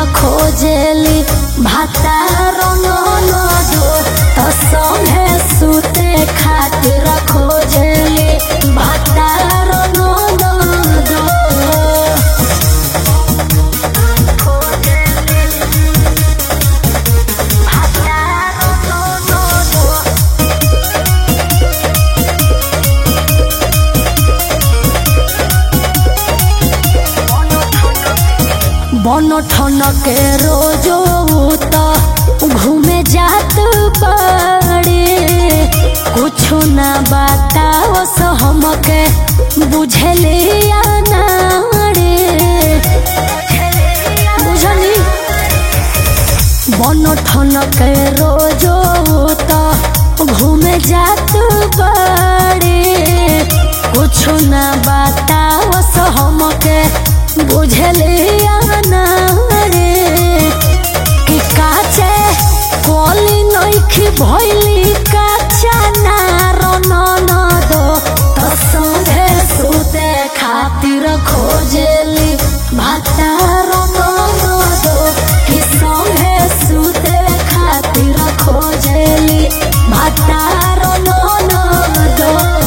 खोजेली भातार ननदो तो संगे सुते खातिर खोजेली भातार ननदो। बन ठन के रोजो तो घूमे जात बड़े कुछ ना बताओ सो हमके बुझले बुझली। बन ठन के रोजो तो घूमे जात बड़े कुछ ना बताओ सो हमके बुझले कि काचे कोली नइखी भइली काचा नार ननदो तो संगे सुते खातिर खोजेली भातार ननदो कि संगे सुते खातिर खोजेली भातार ननदो।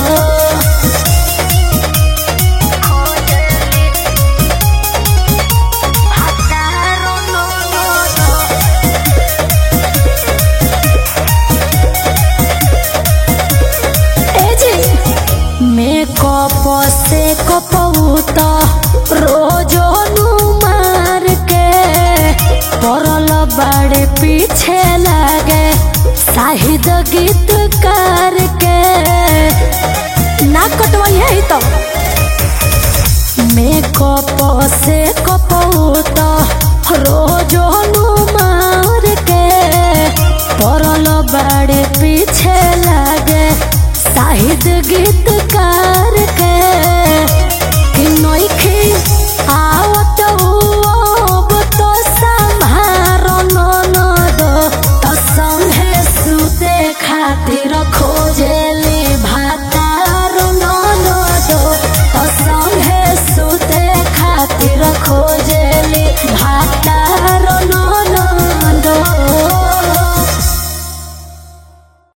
से कपौत रोजो मार के पड़ल बड़े पीछे लगे शाहिद गीतकार के ना कटवल है तो मेकअप से कपौत रोजो मार के पड़ल बड़े पीछे लगे शाहिद गीतकार के कि नइखी आवत अब तो संभार ननदो तो संगे सुते खातिर खोजेली भातार ननदो तो संगे सुते खातिर खोजेली भातार